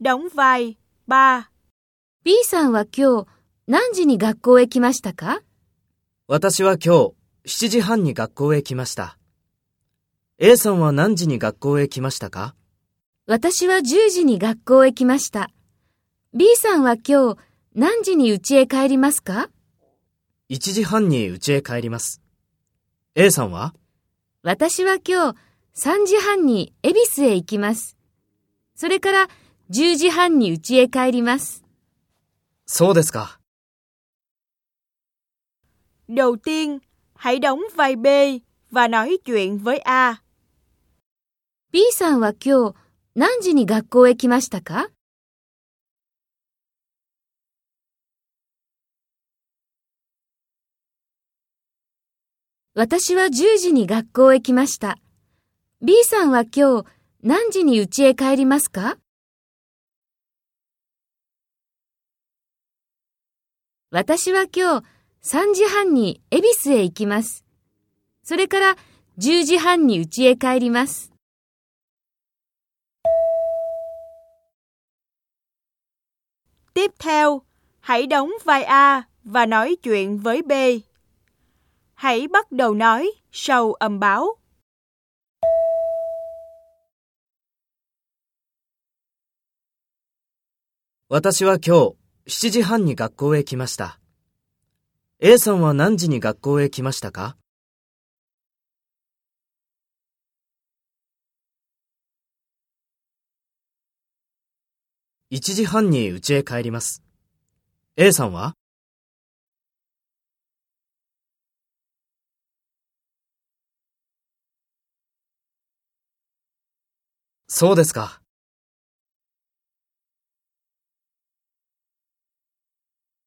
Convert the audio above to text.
đóng vai 3。 B さんは今日何時に学校へ来ましたか？ 私は今日7時半に学校へ来ました。A さんは何時に学校へ来ましたか？ 私は10時に学校へ来ました。B さんは今日何時に家へ帰りますか？ 1時半に家へ帰ります。A さんは？ 私は今日3時半に恵比寿へ行きます。それから10時半に家へ帰ります。 そうですか。 Đầu tiên, hãy đóng vai B và nói chuyện với A. B さんは今日何時に学校へ来ましたか？私は10時に学校へ来ました。B さんは今日何時に家へ帰りますか？私は今日3時半に恵比寿へ行きます。それから10時半に家へ帰ります。 Tiếp theo, hãy đóng vai A và nói chuyện với B. Hãy bắt đầu nói sau âm báo. 私は今日7時半に学校へ来ました。A さんは何時に学校へ来ましたか？1時半に家へ帰ります。A さんは？そうですか。